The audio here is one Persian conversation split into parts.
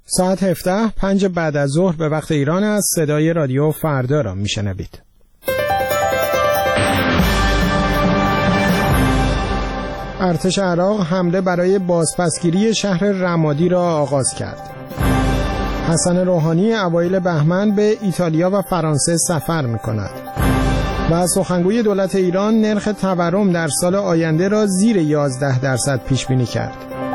ساعت 17 5 بعد از ظهر به وقت ایران است. صدای رادیو فردا را میشنوید. ارتش عراق حمله برای بازپسگیری شهر رمادی را آغاز کرد. حسن روحانی اوایل بهمن به ایتالیا و فرانسه سفر می‌کند. و سخنگوی دولت ایران نرخ تورم در سال آینده را زیر 11% پیش بینی کرد.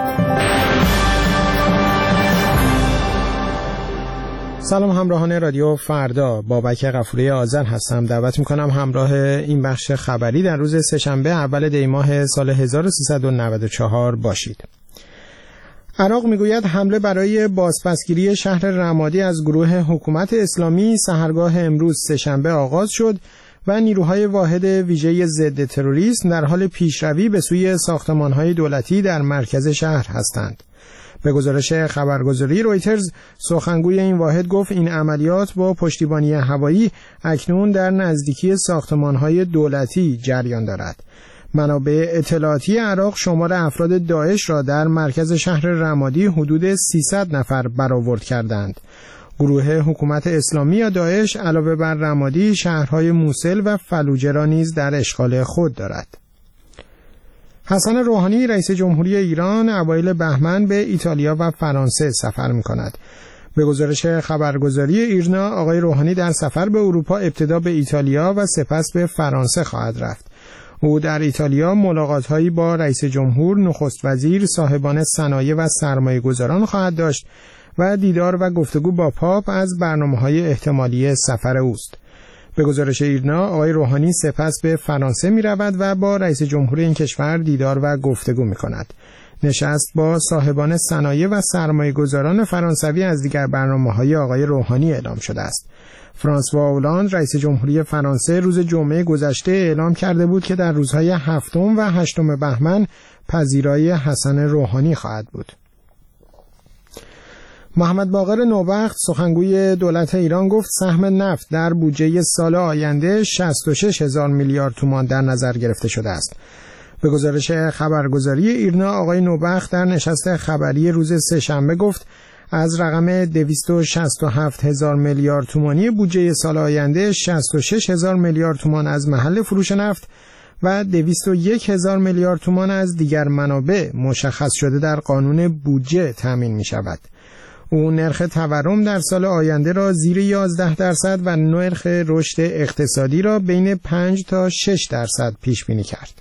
سلام همراهان رادیو فردا، بابک غفوری آذر هستم. دعوت میکنم همراه این بخش خبری در روز سه‌شنبه اول دی ماه سال 1394 باشید. عراق میگوید حمله برای بازپسگیری شهر رمادی از گروه حکومت اسلامی سحرگاه امروز سه‌شنبه آغاز شد و نیروهای واحد ویژه ضد تروریسم در حال پیشروی به سوی ساختمان‌های دولتی در مرکز شهر هستند. به گزارش خبرگزاری رویترز، سخنگوی این واحد گفت این عملیات با پشتیبانی هوایی اکنون در نزدیکی ساختمان‌های دولتی جریان دارد. منابع اطلاعاتی عراق شمار افراد داعش را در مرکز شهر رمادی حدود 300 نفر برآورد کردند. گروه حکومت اسلامی یا داعش علاوه بر رمادی شهرهای موصل و فلوجه را نیز در اشغال خود دارد. حسن روحانی رئیس جمهوری ایران اوایل بهمن به ایتالیا و فرانسه سفر می‌کند. به گزارش خبرگزاری ایرنا، آقای روحانی در سفر به اروپا ابتدا به ایتالیا و سپس به فرانسه خواهد رفت. او در ایتالیا ملاقات‌هایی با رئیس جمهور، نخست وزیر، صاحبان صنایع و سرمایه‌گذاران خواهد داشت و دیدار و گفتگو با پاپ از برنامه‌های احتمالی سفر اوست. به گزارش ایرنا، آقای روحانی سپس به فرانسه می رود و با رئیس جمهور این کشور دیدار و گفتگو می کند. نشست با صاحبان صنایع و سرمایه‌گذاران فرانسوی از دیگر برنامه‌های آقای روحانی اعلام شده است. فرانسوا اولاند رئیس جمهوری فرانسه روز جمعه گذشته اعلام کرده بود که در روزهای 7 و 8 بهمن پذیرایی حسن روحانی خواهد بود. محمد باقر نوبخت سخنگوی دولت ایران گفت سهم نفت در بودجه سال آینده 66,000 میلیارد تومان در نظر گرفته شده است. به گزارش خبرگزاری ایرنا، آقای نوبخت در نشست خبری روز سه‌شنبه گفت از رقم 267,000 میلیارد تومانی بودجه سال آینده 66,000 میلیارد تومان از محل فروش نفت و 201,000 میلیارد تومان از دیگر منابع مشخص شده در قانون بودجه تامین می شود. او نرخ تورم در سال آینده را زیر 11% و نرخ رشد اقتصادی را بین 5 تا 6% پیش بینی کرد.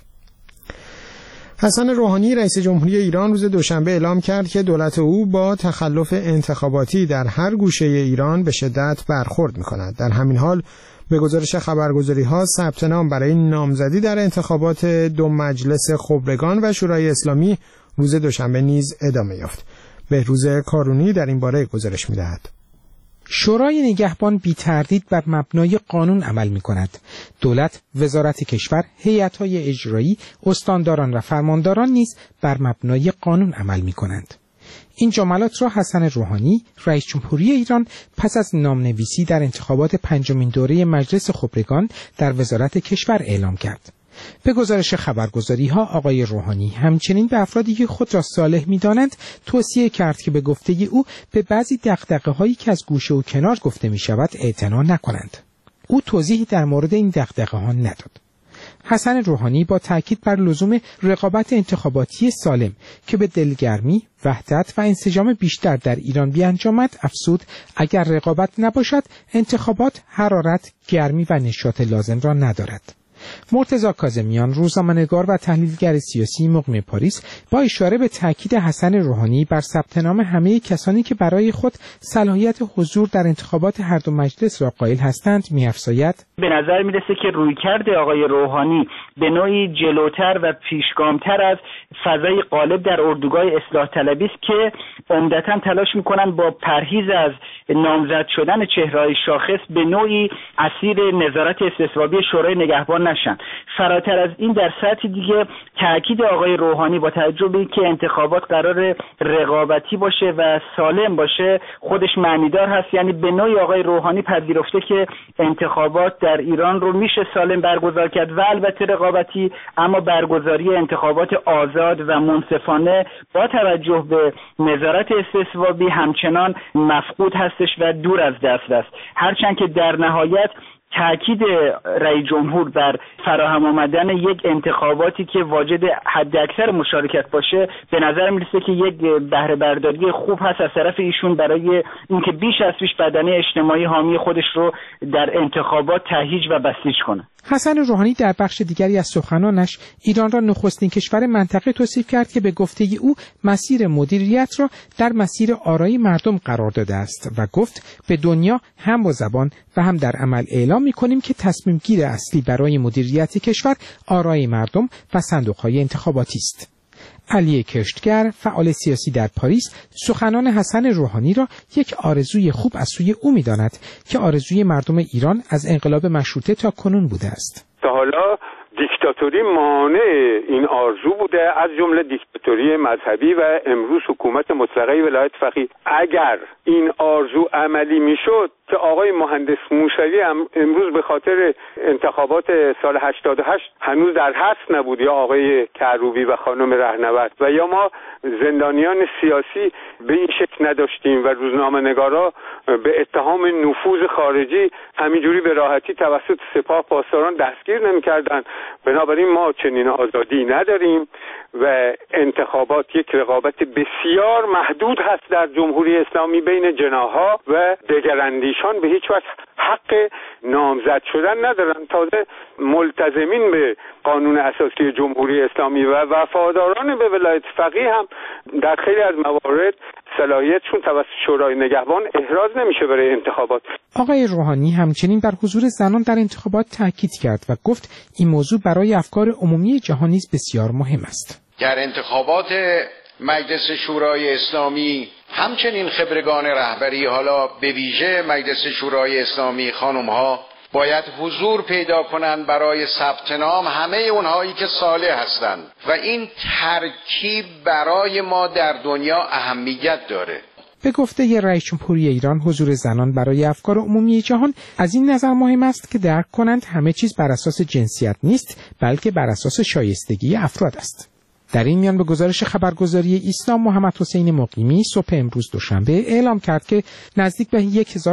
حسن روحانی رئیس جمهوری ایران روز دوشنبه اعلام کرد که دولت او با تخلف انتخاباتی در هر گوشه ایران به شدت برخورد می‌کند. در همین حال به گزارش خبرگزاری‌ها ثبت نام برای نامزدی در انتخابات 2 مجلس خبرگان و شورای اسلامی روز دوشنبه نیز ادامه یافت. بهروز کارونی در این باره گزارش می‌دهد. شورای نگهبان بی تردید بر مبنای قانون عمل می‌کند. دولت، وزارت کشور، هیئت‌های اجرایی، استانداران و فرمانداران نیز بر مبنای قانون عمل می‌کنند. این جملات را حسن روحانی، رئیس جمهوری ایران، پس از نامنویسی در انتخابات 5مین دوره مجلس خبرگان در وزارت کشور اعلام کرد. به گزارش خبرگزاری‌ها، آقای روحانی همچنین به افرادی که خود را صالح می‌دانند توصیه کرد که به گفته او به بعضی دغدغه‌هایی که از گوشه و کنار گفته می‌شود اعتنا نکنند. او توضیحی در مورد این دغدغه‌ها نداد. حسن روحانی با تاکید بر لزوم رقابت انتخاباتی سالم که به دلگرمی، وحدت و انسجام بیشتر در ایران بیانجامد افزود اگر رقابت نباشد انتخابات حرارت، گرمی و نشاط لازم را ندارد. مرتضی کاظمیان، روزنامه‌نگار و تحلیلگر سیاسی مقیم پاریس، با اشاره به تاکید حسن روحانی بر ثبت نام همه کسانی که برای خود صلاحیت حضور در انتخابات هر 2 مجلس را قائل هستند می‌افزاید: به نظر می‌رسه که رویکرد آقای روحانی به نوعی جلوتر و پیشگامتر از فضای غالب در اردوگاه اصلاح طلبی است که عمدتاً تلاش می‌کنند با پرهیز از نامزد شدن چهره‌های شاخص به نوعی اسیر نظارت استصوابی شورای نگهبان نشن. فراتر از این در سطح دیگه تاکید آقای روحانی با توجه به اینکه انتخابات قرار رقابتی باشه و سالم باشه خودش معنیدار هست، یعنی به نوعی آقای روحانی پذیرفته که انتخابات در ایران رو میشه سالم برگزار کرد و البته رقابتی، اما برگزاری انتخابات آزاد و منصفانه با توجه به نظارت استصوابی همچنان مفقود هستش و دور از دست است. هرچند که در نهایت تأکید رئیس جمهور بر فراهم آمدن یک انتخاباتی که واجد حداکثر مشارکت باشه به نظر میرسه که یک بهره برداری خوب هست از طرف ایشون برای اینکه بیش از پیش بدنه اجتماعی حامی خودش رو در انتخابات تهییج و بسیج کنه. حسن روحانی در بخش دیگری از سخنانش ایران را نخستین کشور منطقه توصیف کرد که به گفته او مسیر مدیریت را در مسیر آرای مردم قرار داده است و گفت به دنیا هم با زبان و هم در عمل اعلام می‌کنیم که تصمیم گیر اصلی برای مدیریت کشور آرای مردم و صندوق‌های انتخاباتی است. علی کشتگر، فعال سیاسی در پاریس، سخنان حسن روحانی را یک آرزوی خوب از سوی او می‌داند که آرزوی مردم ایران از انقلاب مشروطه تا کنون بوده است. تا حالا دیکتاتوری مانع این آرزو بوده، از جمله دیکتاتوری مذهبی و امروز حکومت مطلقه ولایت فقیه. اگر این آرزو عملی میشد که آقای مهندس موسوی امروز به خاطر انتخابات سال 88 هنوز در حبس نبود، یا آقای کروبی و خانم رهنورد، و یا ما زندانیان سیاسی به این شکل نداشتیم و روزنامه‌نگارا به اتهام نفوذ خارجی همینجوری به راحتی توسط سپاه پاسداران دستگیر نمی‌کردن. بنابراین ما چنین آزادی نداریم و انتخابات یک رقابت بسیار محدود هست در جمهوری اسلامی بین جناح‌ها و دگراندیشان به هیچ وجه حق نامزد شدن ندارن. تازه ملتزمین به قانون اساسی جمهوری اسلامی و وفاداران به ولایت فقیه هم در خیلی از موارد صلاحیتشون توسط شورای نگهبان احراز نمیشه برای انتخابات. آقای روحانی همچنین بر حضور زنان در انتخابات تاکید کرد و گفت این موضوع برای افکار عمومی جهان نیز بسیار مهم است. در انتخابات مجلس شورای اسلامی همچنین خبرگان رهبری، حالا به ویژه مجلس شورای اسلامی خانم‌ها، باید حضور پیدا کنند برای ثبت نام همه اونهایی که صالح هستند و این ترکیب برای ما در دنیا اهمیت داره. به گفته رئیس جمهوری ایران حضور زنان برای افکار عمومی جهان از این نظر مهم است که درک کنند همه چیز بر اساس جنسیت نیست بلکه بر اساس شایستگی افراد است. در این میان به گزارش خبرگزاری ایسنا محمد حسین مقیمی صبح امروز دوشنبه اعلام کرد که نزدیک به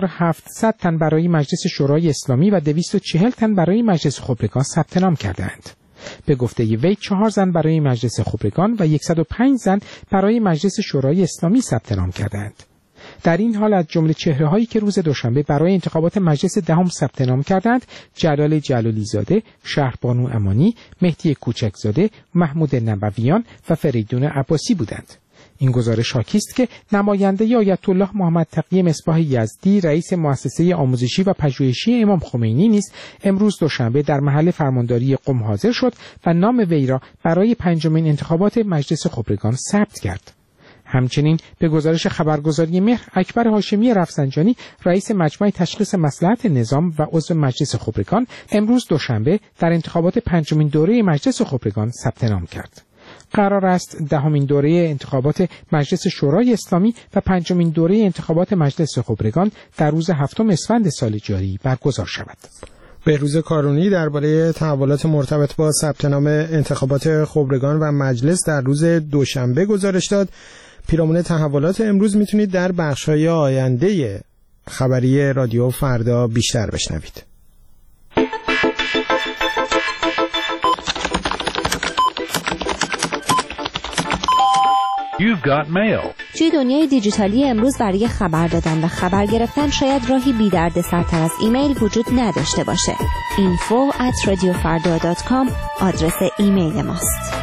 1700 تن برای مجلس شورای اسلامی و 240 تن برای مجلس خبرگان ثبت نام کردند. به گفته وی 4 زن برای مجلس خبرگان و 105 زن برای مجلس شورای اسلامی ثبت نام کردند. در این حال از جمله چهره‌هایی که روز دوشنبه برای انتخابات مجلس دهم ثبت نام کردند جلال جلالی زاده، شهربانو امانی، مهدی کوچکزاده، محمود نبویان و فریدون عباسی بودند. این گزارش حاکی است که نماینده آیت الله محمد تقی مصباح یزدی رئیس مؤسسه آموزشی و پژوهشی امام خمینی نیز امروز دوشنبه در محل فرمانداری قم حاضر شد و نام وی را برای 5مین انتخابات مجلس خبرگان ثبت کرد. همچنین به گزارش خبرگزاری مهر اکبر هاشمی رفسنجانی رئیس مجمع تشخیص مصلحت نظام و عضو مجلس خبرگان امروز دوشنبه در انتخابات 5مین دوره مجلس خبرگان ثبت نام کرد. قرار است 10مین دوره انتخابات مجلس شورای اسلامی و 5مین دوره انتخابات مجلس خبرگان در روز 7 اسفند سال جاری برگزار شود. بهروز کارونی درباره تحولات مرتبط با ثبت نام انتخابات خبرگان و مجلس در روز دوشنبه گزارش داد. پیرامون تحولات امروز میتونید در بخش‌های آینده خبری رادیو فردا بیشتر بشنوید. You've got mail. توی دنیای دیجیتالی امروز برای خبر دادن و خبر گرفتن شاید راهی بی دردسرتر از ایمیل وجود نداشته باشه. info@radiofarda.com آدرس ایمیل ماست.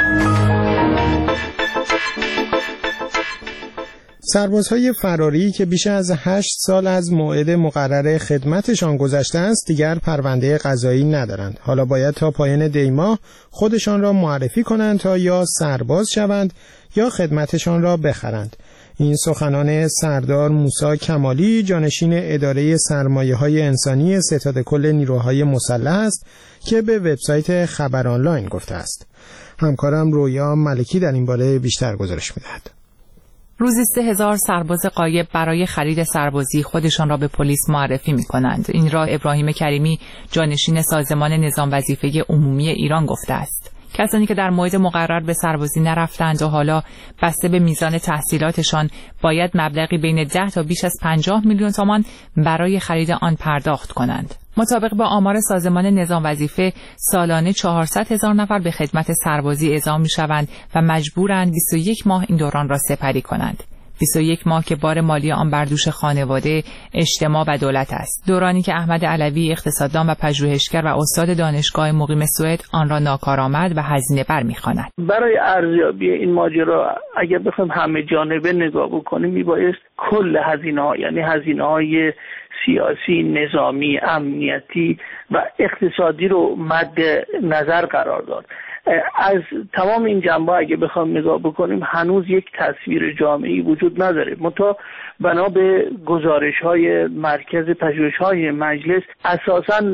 سربازهای فراری که بیش از 8 سال از موعد مقرر خدمتشان گذشته است دیگر پرونده قضایی ندارند. حالا باید تا پایان دی ماه خودشان را معرفی کنند تا یا سرباز شوند یا خدمتشان را بخرند. این سخنان سردار موسی کمالی، جانشین اداره سرمایه‌های انسانی ستاد کل نیروهای مسلح است که به وبسایت خبر آنلاین گفته است. همکارم رویا ملکی در این باره بیشتر گزارش می‌دهد. روزی 3000 سرباز غایب برای خرید سربازی خودشان را به پلیس معرفی می‌کنند. این را ابراهیم کریمی، جانشین سازمان نظام وظیفه عمومی ایران گفته است. کسانی که در موعد مقرر به سربازی نرفتند و حالا بسته به میزان تحصیلاتشان باید مبلغی بین 10 تا بیش از 50 میلیون تومان برای خرید آن پرداخت کنند. مطابق با آمار سازمان نظام وظیفه سالانه 400,000 نفر به خدمت سربازی اعزام می‌شوند و مجبورند 21 ماه این دوران را سپری کنند. 21 ماه که بار مالی آن بر دوش خانواده، اجتماع و دولت است. دورانی که احمد علوی، اقتصاددان و پژوهشگر و استاد دانشگاه مقیم سوئد آن را ناکارآمد و هزینه بر می‌خواند. برای ارزیابی این ماجرا اگر بخوایم همه جانبه نگاه بکنیم میبایست کل هزینه‌ها، یعنی هزینه‌های سیاسی، نظامی، امنیتی و اقتصادی رو مد نظر قرار داد. از تمام این جنبه اگه بخوام نگاه بکنیم هنوز یک تصویر جامعی وجود نداره. منتها بنا به گزارش‌های مرکز پژوهش‌های مجلس اساساً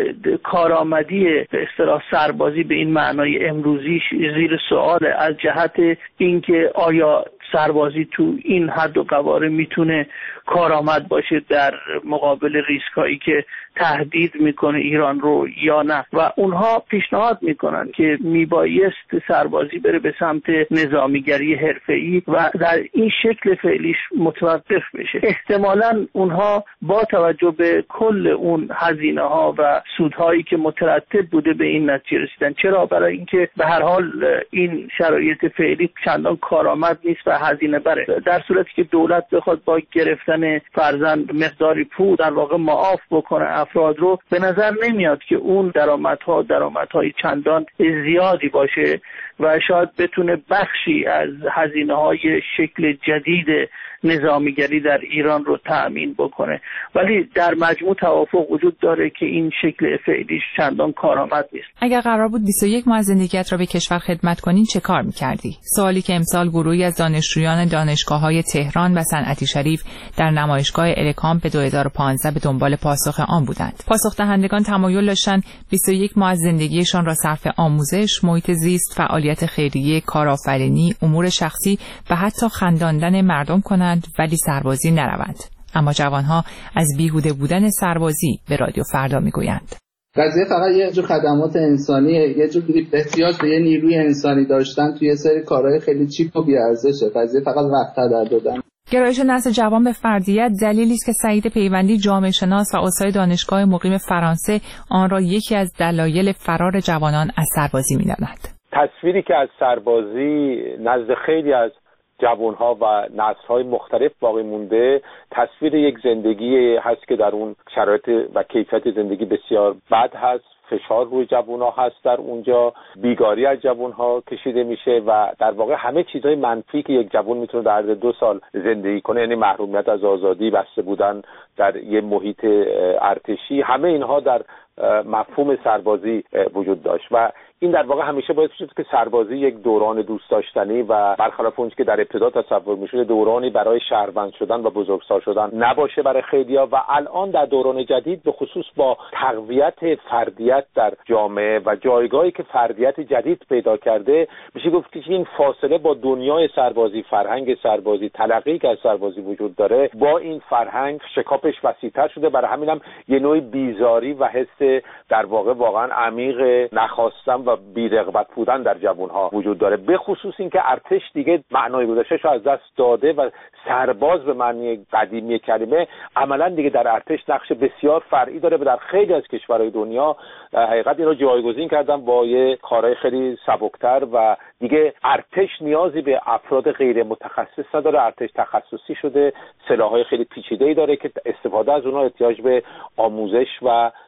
کارآمدی به اصطلاح سربازی به این معنای امروزی زیر سوال از جهت اینکه آیا سربازی تو این حد و قواره میتونه کارآمد باشه در مقابل ریسکایی که تهدید میکنه ایران رو یا نه، و اونها پیشنهاد میکنن که میبایست سربازی بره به سمت نظامیگری حرفه‌ای و در این شکل فعلیش متوقف بشه. احتمالاً اونها با توجه به کل اون هزینه‌ها و سودهایی که مترتب بوده به این نتیجه رسیدن. چرا؟ برای اینکه به هر حال این شرایط فعلی چندان کارآمد نیست و هزینه بره. در صورتی که دولت بخواد با گرفتن فرضاً مقداری پول در واقع معاف بکنه افراد رو، به نظر نمیاد که اون درآمدهای چندان زیادی باشه و شاید بتونه بخشی از هزینه‌های شکل جدید نظامیگری در ایران رو تأمین بکنه. ولی در مجموع توافق وجود داره که این شکل فعلیش چندان کارآمد نیست. اگر قرار بود 21 ماه زندگیت را به کشور خدمت کنین چه کار می‌کردی؟ سوالی که امسال گروهی از دانشجویان دانشگاه‌های تهران و صنعتی شریف در نمایشگاه الکامپ 2015 به دنبال پاسخ آن بودند. پاسخ دهندگان تمایل داشتند 21 ماه از زندگیشان را صرف آموزش، محیط زیست، فعالیت خیریه، کارآفرینی، امور شخصی و حتی خنداندن مردم کنند ولی سربازی نروند. اما جوانها از بیهوده بودن سربازی به رادیو فردا میگویند. قضیه فقط یه جور خدمات انسانیه، یه جور احتیاج به یه نیروی انسانی داشتن توی یه سری کارهای خیلی چیپ و بی‌ارزشه. قضیه فقط وقت هدر دادن. گرایش نسل جوان به فردیت دلیلی است که سعید پیوندی، جامعه شناس و استاد دانشگاه مقیم فرانسه، آن را یکی از دلایل فرار جوانان از سربازی می‌داند. تصویری که از سربازی نزد خیلی از جوانها و نسل‌های مختلف باقی مونده تصویر یک زندگی هست که در اون شرایط و کیفیت زندگی بسیار بد هست. فشار روی جوانها هست، در اونجا بیگاری از جوانها کشیده میشه و در واقع همه چیزهای منفی که یک جوان میتونه در عرض 2 سال زندگی کنه، یعنی محرومیت از آزادی، بسته بودن در یه محیط ارتشی، همه اینها در مفهوم سربازی وجود داشت و این در واقع همیشه باعث شد که سربازی یک دوران دوست داشتنی و برخلاف اون که در ابتدا تصور میشد دورانی برای شهروند شدن و بزرگسال شدن نباشه برای خیلیا، و الان در دوران جدید به خصوص با تقویت فردیت در جامعه و جایگاهی که فردیت جدید پیدا کرده، میشه گفت که این فاصله با دنیای سربازی، فرهنگ سربازی، تلقی که از سربازی وجود داره، با این فرهنگ شکافش وسیع‌تر شده. برای همینم یه نوع بیزاری و حس در واقع واقعا عمیق نخواستن و بی‌رغبت بودن در جوانها وجود داره. به خصوص اینکه ارتش دیگه معنای گذشته‌اش از دست داده و سرباز به معنی قدیمی کلمه عملاً دیگه در ارتش نقش بسیار فرعی داره و در خیلی از کشورهای دنیا حقیقت این رو جایگزین کردن با یه کارهای خیلی سبکتر و دیگه ارتش نیازی به افراد غیر متخصص نداره. ارتش تخصصی شده، سلاح‌های خیلی پیچیده‌ای داره که استفاده از اونها احتیاج به آموزش و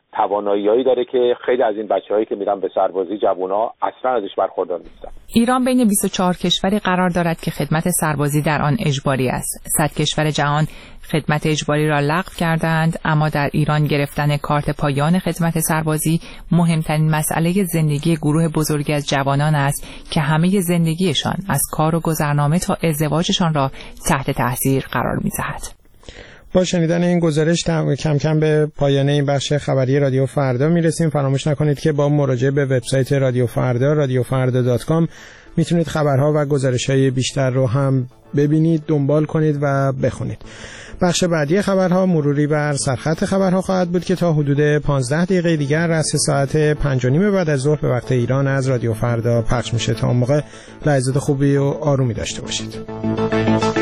توانایی‌هایی داره که خیلی از این بچه‌هایی که میرن به سربازی جوونا اصلا ازش برخوردار نیستن. ایران بین 24 کشوری قرار دارد که خدمت سربازی در آن اجباری است. 100 کشور جهان خدمت اجباری را لغو کردند، اما در ایران گرفتن کارت پایان خدمت سربازی مهمترین مسئله زندگی گروه بزرگی از جوانان است که همه زندگیشان از کار و گذرنامه تا ازدواجشان را تحت تاثیر قرار می‌دهد. با شنیدن این گزارش کم کم به پایان این بخش خبری رادیو فردا میرسیم. فراموش نکنید که با مراجعه به وبسایت رادیو فردا radiofarda.com میتونید خبرها و گزارش‌های بیشتر رو هم ببینید، دنبال کنید و بخونید. بخش بعدی خبرها مروری بر سرخط خبرها خواهد بود که تا حدود 15 دقیقه دیگر رأس ساعت 5:30 بعد از ظهر به وقت ایران از رادیو فردا پخش میشه. تا اون موقع لحظات خوبی و آرومی داشته باشید.